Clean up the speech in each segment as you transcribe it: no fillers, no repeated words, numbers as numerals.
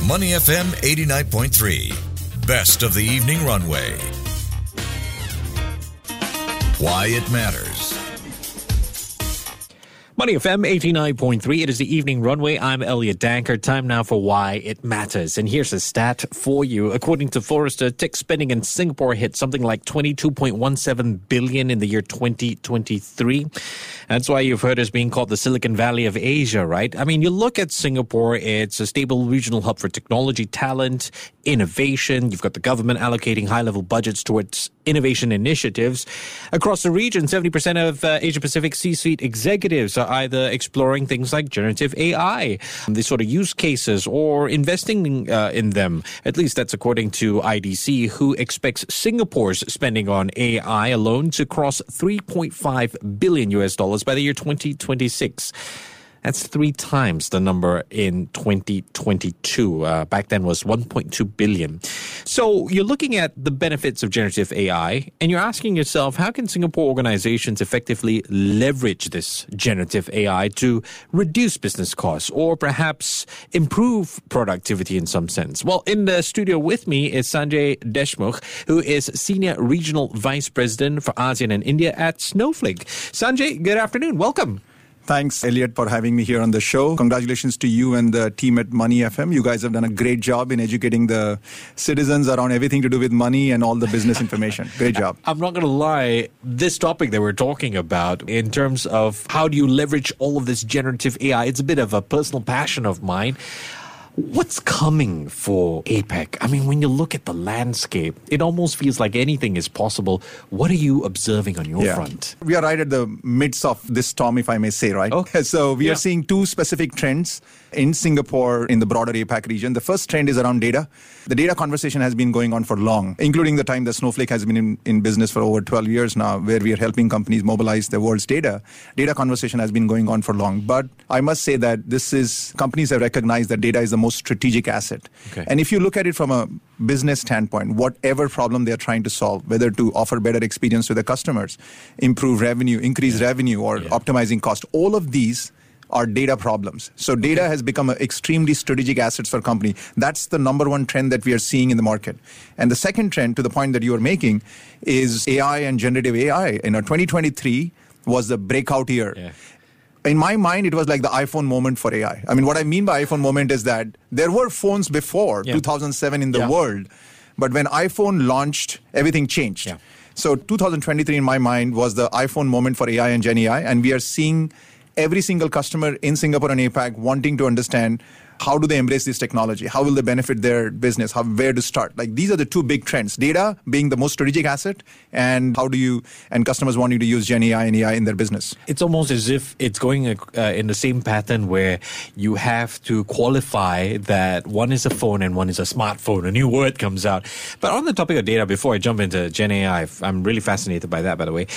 Money FM 89.3. Best of the evening runway. Why it matters. Money FM 89.3. It is the evening runway. I'm Elliot Danker. Time now for Why It Matters. And here's a stat for you. According to Forrester, tech spending in Singapore hit something like $22.17 billion in the year 2023. That's why you've heard us being called the Silicon Valley of Asia, right? I mean, you look at Singapore, it's a stable regional hub for technology, talent, innovation. You've got the government allocating high-level budgets towards innovation initiatives. Across the region, 70% of Asia-Pacific C-suite executives are either exploring things like generative AI, these sort of use cases, or investing in them. At least that's according to IDC, who expects Singapore's spending on AI alone to cross $3.5 billion by the year 2026. That's 3 times the number in 2022. Back then was 1.2 billion. So you're looking at the benefits of generative AI, and you're asking yourself, how can Singapore organizations effectively leverage this generative AI to reduce business costs or perhaps improve productivity in some sense? Well, in the studio with me is Sanjay Deshmukh, who is Senior Regional Vice President for ASEAN and India at Snowflake. Sanjay, good afternoon. Welcome. Thanks, Elliot, for having me here on the show. Congratulations to you and the team at Money FM. You guys have done a great job in educating the citizens around everything to do with money and all the business information. Great job. I'm not going to lie. This topic that we're talking about in terms of how do you leverage all of this generative AI, it's a bit of a personal passion of mine. What's coming for APAC? I mean, when you look at the landscape, it almost feels like anything is possible. What are you observing on your front? We are right at the midst of this storm, if I may say, right? Okay. So we are seeing 2 specific trends in Singapore, in the broader APAC region. The first trend is around data. The data conversation has been going on for long, including the time that Snowflake has been in business for over 12 years now, where we are helping companies mobilize the world's data. Data conversation has been going on for long. But I must say that companies have recognized that data is the most strategic asset. Okay. And if you look at it from a business standpoint, whatever problem they're trying to solve, whether to offer better experience to their customers, improve revenue, increase revenue, or optimizing cost, all of these are data problems. So data has become an extremely strategic asset for a company. That's the number one trend that we are seeing in the market. And the second trend, to the point that you are making, is AI and generative AI. 2023 was the breakout year. Yeah. In my mind, it was like the iPhone moment for AI. I mean, what I mean by iPhone moment is that there were phones before 2007 in the world, but when iPhone launched, everything changed. Yeah. So 2023, in my mind, was the iPhone moment for AI and Gen AI, and we are seeing every single customer in Singapore and APAC wanting to understand how do they embrace this technology? How will they benefit their business? Where to start? Like, these are the 2 big trends. Data being the most strategic asset, and customers wanting to use Gen AI and AI in their business. It's almost as if it's going in the same pattern where you have to qualify that one is a phone and one is a smartphone. A new word comes out. But on the topic of data, before I jump into Gen AI, I'm really fascinated by that, by the way.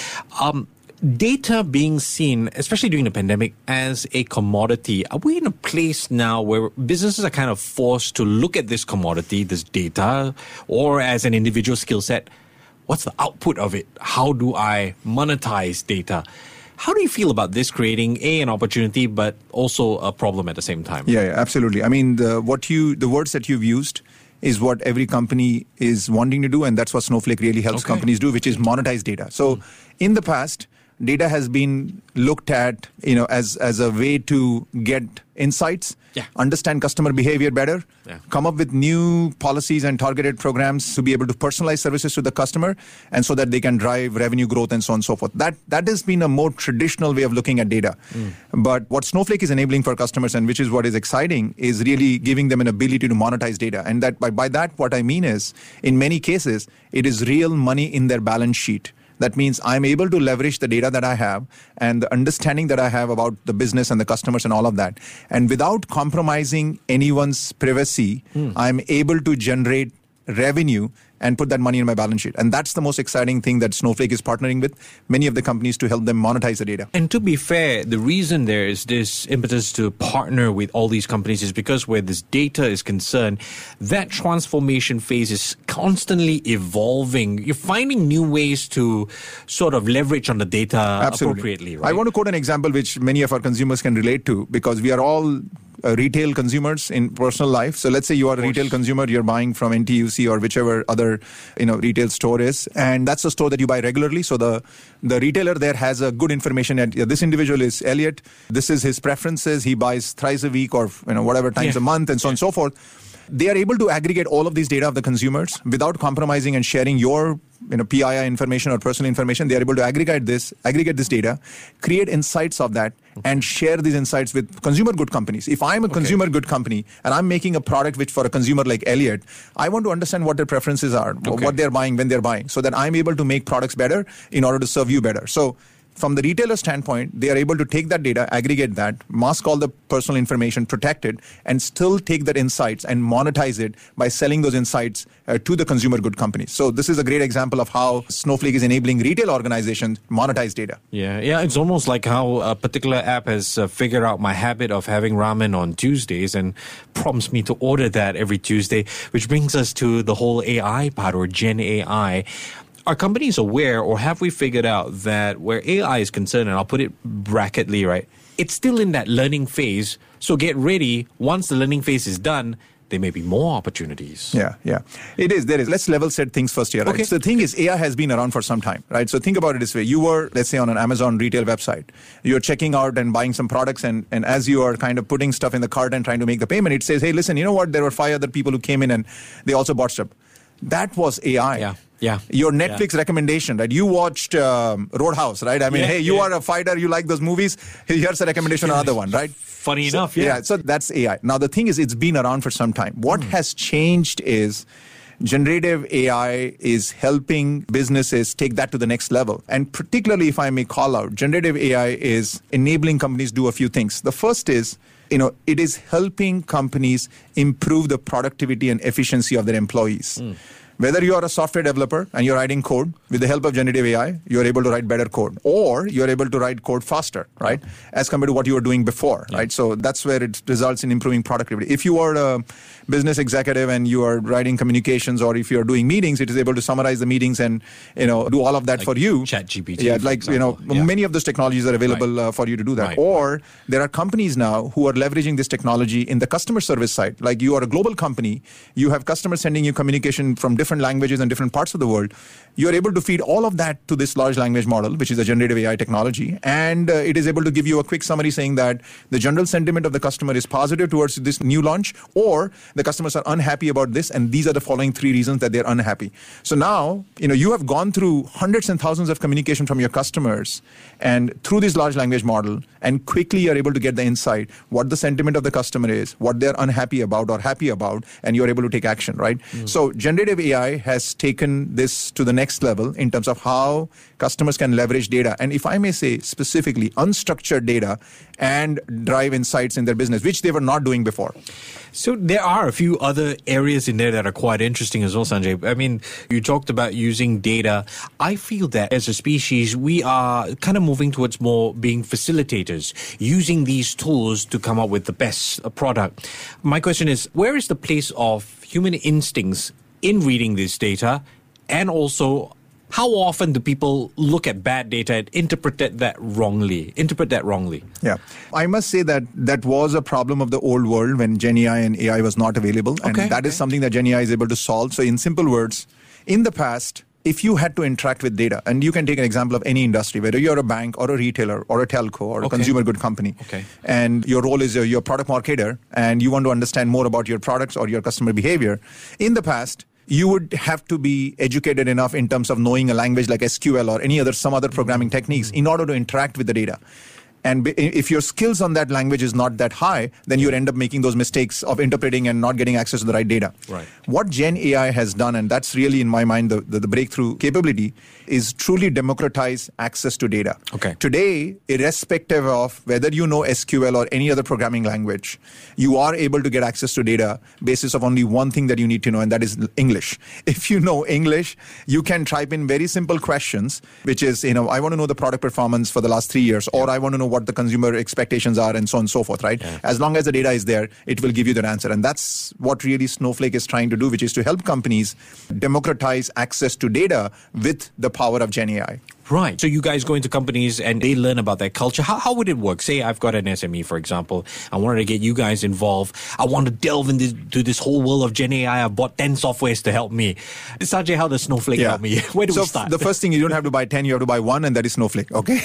Data being seen, especially during the pandemic, as a commodity. Are we in a place now where businesses are kind of forced to look at this commodity, this data, or as an individual skill set? What's the output of it? How do I monetize data? How do you feel about this creating an opportunity, but also a problem at the same time? Yeah, absolutely. I mean, the words that you've used is what every company is wanting to do, and that's what Snowflake really helps companies do, which is monetize data. So in the past, data has been looked at, as a way to get insights, understand customer behavior better, come up with new policies and targeted programs to be able to personalize services to the customer, and so that they can drive revenue growth and so on and so forth. That has been a more traditional way of looking at data. But what Snowflake is enabling for customers, and which is what is exciting, is really giving them an ability to monetize data. And that by that, what I mean is, in many cases, it is real money in their balance sheet. That means I'm able to leverage the data that I have and the understanding that I have about the business and the customers and all of that. And without compromising anyone's privacy, I'm able to generate revenue and put that money in my balance sheet. And that's the most exciting thing that Snowflake is partnering with many of the companies to help them monetize the data. And to be fair, the reason there is this impetus to partner with all these companies is because where this data is concerned, that transformation phase is constantly evolving. You're finding new ways to sort of leverage on the data appropriately, right? I want to quote an example which many of our consumers can relate to, because we are all retail consumers in personal life. So let's say you are a retail consumer, you're buying from NTUC or whichever other retail store is, and that's a store that you buy regularly. So the retailer there has a good information that this individual is Elliot, this is his preferences, he buys thrice a week or whatever times a month, and so on and so forth. They are able to aggregate all of these data of the consumers without compromising and sharing your PII information or personal information. They are able to aggregate this data, create insights of that, and share these insights with consumer good companies. If I'm a consumer good company and I'm making a product which for a consumer like Elliot, I want to understand what their preferences are, what they're buying, when they're buying, so that I'm able to make products better in order to serve you better. So from the retailer standpoint, they are able to take that data, aggregate that, mask all the personal information, protect it, and still take that insights and monetize it by selling those insights to the consumer good companies. So this is a great example of how Snowflake is enabling retail organizations to monetize data. Yeah, it's almost like how a particular app has figured out my habit of having ramen on Tuesdays and prompts me to order that every Tuesday, which brings us to the whole AI part, or Gen AI. Are companies aware, or have we figured out that where AI is concerned, and I'll put it bracketly, right, it's still in that learning phase. So get ready. Once the learning phase is done, there may be more opportunities. Yeah. It is. There is. Let's level set things first here. Right? Okay. So the thing is, AI has been around for some time, right? So think about it this way. You were, let's say, on an Amazon retail website. You're checking out and buying some products, and as you are kind of putting stuff in the cart and trying to make the payment, it says, hey, listen, you know what? There were 5 other people who came in and they also bought stuff. That was AI. Yeah. Your Netflix recommendation, right? You watched Roadhouse, right? I mean, hey, you are a fighter, you like those movies. Here's a recommendation, another one, right? Funny enough, yeah. So that's AI. Now, the thing is, it's been around for some time. What has changed is generative AI is helping businesses take that to the next level. And particularly, if I may call out, generative AI is enabling companies do a few things. The first is, it is helping companies improve the productivity and efficiency of their employees. Whether you are a software developer and you're writing code, with the help of generative AI, you're able to write better code, or you're able to write code faster, right? As compared to what you were doing before, right? So that's where it results in improving productivity. If you are a business executive and you are writing communications, or if you're doing meetings, it is able to summarize the meetings and, do all of that for you. ChatGPT. Yeah, many of those technologies are available for you to do that. Right. Or there are companies now who are leveraging this technology in the customer service side. Like you are a global company, you have customers sending you communication from different languages and different parts of the world. You're able to feed all of that to this large language model, which is a generative AI technology, and it is able to give you a quick summary saying that the general sentiment of the customer is positive towards this new launch, or the customers are unhappy about this, and these are the following 3 reasons that they're unhappy. So now, you have gone through hundreds and thousands of communication from your customers, and through this large language model, and quickly you're able to get the insight, what the sentiment of the customer is, what they're unhappy about or happy about, and you're able to take action, right? So generative AI has taken this to the next level in terms of how customers can leverage data. And if I may say specifically, unstructured data, and drive insights in their business, which they were not doing before. So there are a few other areas in there that are quite interesting as well, Sanjay. I mean, you talked about using data. I feel that as a species, we are kind of moving towards more being facilitators, using these tools to come up with the best product. My question is, where is the place of human instincts in reading this data? And also, how often do people look at bad data and interpret that wrongly? Yeah. I must say that was a problem of the old world when Gen AI and AI was not available. And that is something that Gen AI is able to solve. So in simple words, in the past, if you had to interact with data, and you can take an example of any industry, whether you're a bank or a retailer or a telco or a consumer good company, and your role is you're a product marketer and you want to understand more about your products or your customer behavior, in the past, you would have to be educated enough in terms of knowing a language like SQL or some other programming techniques in order to interact with the data. And if your skills on that language is not that high, then you end up making those mistakes of interpreting and not getting access to the right data. Right. What Gen AI has done, and that's really in my mind the breakthrough capability, is truly democratize access to data. Today, irrespective of whether you know SQL or any other programming language, you are able to get access to data basis of only one thing that you need to know, and that is English. If you know English, you can type in very simple questions, which is, I want to know the product performance for the last 3 years, or I want to know what the consumer expectations are, and so on and so forth, right? As long as the data is there, it will give you that answer. And that's what really Snowflake is trying to do, which is to help companies democratize access to data with the power of Gen AI. Right. So you guys go into companies and they learn about their culture. How would it work? Say I've got an SME, for example. I wanted to get you guys involved. I want to delve into this whole world of Gen AI. I've bought 10 softwares to help me. Sanjay, how does Snowflake help me? Where do we start? The first thing, you don't have to buy 10, you have to buy one, and that is Snowflake. Okay?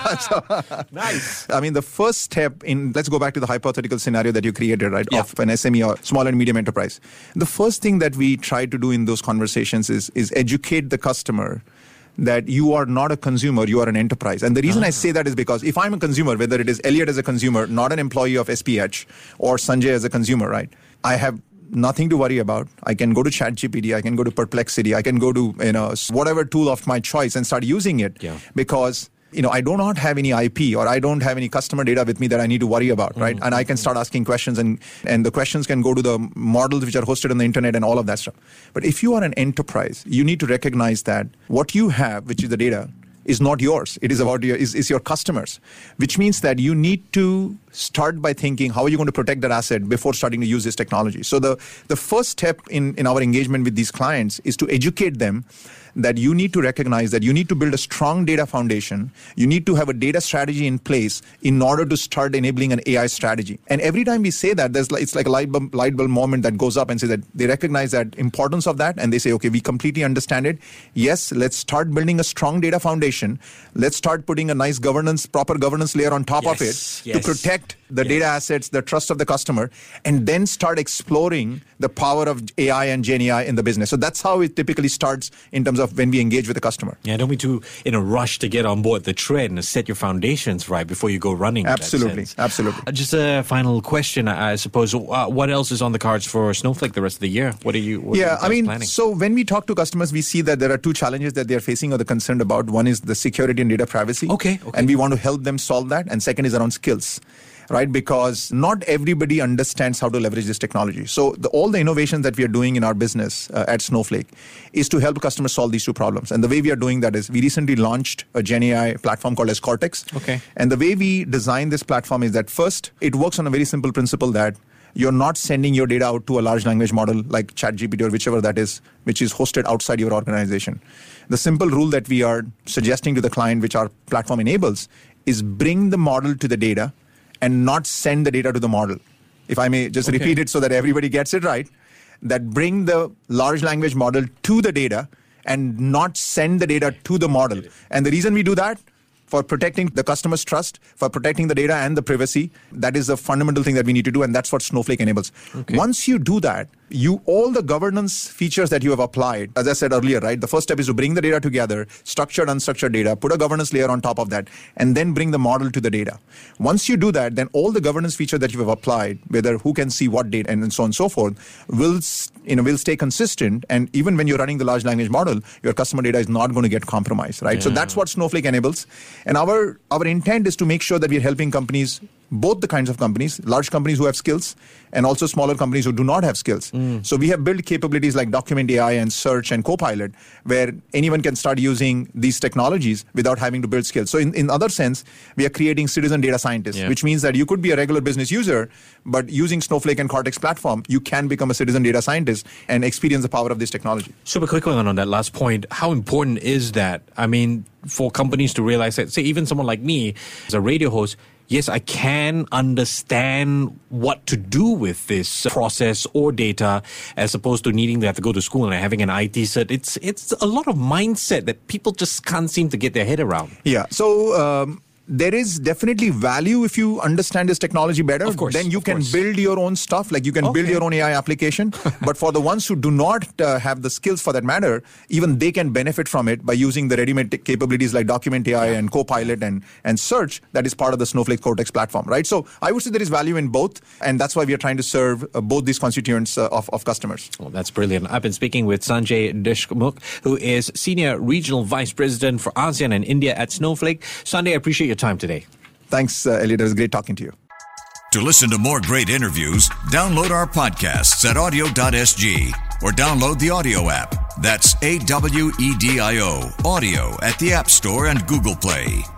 Nice. I mean, the first step in, let's go back to the hypothetical scenario that you created, right? Yeah. Of an SME or small and medium enterprise. The first thing that we try to do in those conversations is educate the customer that you are not a consumer, you are an enterprise. And the reason I say that is because if I'm a consumer, whether it is Elliot as a consumer, not an employee of SPH, or Sanjay as a consumer, right? I have nothing to worry about. I can go to ChatGPT, I can go to Perplexity, I can go to whatever tool of my choice and start using it because I do not have any IP or I don't have any customer data with me that I need to worry about, right? And I can start asking questions and the questions can go to the models which are hosted on the internet and all of that stuff. But if you are an enterprise, you need to recognize that what you have, which is the data, is not yours. It is about is your customers, which means that you need to start by thinking, how are you going to protect that asset before starting to use this technology? So the first step in our engagement with these clients is to educate them that you need to recognize that you need to build a strong data foundation. You need to have a data strategy in place in order to start enabling an AI strategy. And every time we say that, it's like a light bulb moment that goes up and says that they recognize that importance of that and they say, okay, we completely understand it. Yes, let's start building a strong data foundation. Let's start putting a nice proper governance layer on top of it to protect the data assets, the trust of the customer, and then start exploring the power of AI and Gen AI in the business. So that's how it typically starts in terms of when we engage with the customer. Yeah, don't be too in a rush to get on board the trend and set your foundations right before you go running. Absolutely. Just a final question, I suppose. What else is on the cards for Snowflake the rest of the year? What are you planning? So when we talk to customers, we see that there are two challenges that they're facing or they're concerned about. One is the security and data privacy. Okay. And we want to help them solve that. And second is around skills. Right, because not everybody understands how to leverage this technology. So all the innovations that we are doing in our business at Snowflake is to help customers solve these two problems. And the way we are doing that is we recently launched a Gen AI platform called as Cortex. Okay. And the way we designed this platform is that first, it works on a very simple principle that you're not sending your data out to a large language model like ChatGPT or whichever that is, which is hosted outside your organization. The simple rule that we are suggesting to the client, which our platform enables, is bring the model to the data and not send the data to the model. If I may just repeat it so that everybody gets it right, that bring the large language model to the data and not send the data to the model. And the reason we do that, for protecting the customer's trust, for protecting the data and the privacy, that is the fundamental thing that we need to do, and that's what Snowflake enables. Okay. Once you do that, all the governance features that you have applied, as I said earlier, right? The first step is to bring the data together, structured, unstructured data, put a governance layer on top of that, and then bring the model to the data. Once you do that, then all the governance features that you have applied, whether who can see what data and so on and so forth, will stay consistent. And even when you're running the large language model, your customer data is not going to get compromised, right? Yeah. So that's what Snowflake enables. And our intent is to make sure that we're helping companies, both the kinds of companies, large companies who have skills and also smaller companies who do not have skills. So we have built capabilities like Document AI and Search and Copilot, where anyone can start using these technologies without having to build skills. So in other sense, we are creating citizen data scientists, which means that you could be a regular business user, but using Snowflake and Cortex platform, you can become a citizen data scientist and experience the power of this technology. Super quickly on that last point, how important is that? I mean, for companies to realize that, say, even someone like me, as a radio host, yes, I can understand what to do with this process or data as opposed to needing to have to go to school and having an IT cert. It's a lot of mindset that people just can't seem to get their head around. Yeah. So there is definitely value if you understand this technology better. Of course, then you can build your own stuff, like you can build your own AI application. But for the ones who do not have the skills for that matter, even they can benefit from it by using the ready-made capabilities like Document AI and Copilot and Search that is part of the Snowflake Cortex platform, right? So I would say there is value in both, and that's why we are trying to serve both these constituents of customers. Well, that's brilliant. I've been speaking with Sanjay Deshmukh, who is Senior Regional Vice President for ASEAN and India at Snowflake. Sanjay, I appreciate your time today. Thanks, Elliot. It was great talking to you. To listen to more great interviews, download our podcasts at audio.sg or download the audio app. That's AWEDIO, audio at the App Store and Google Play.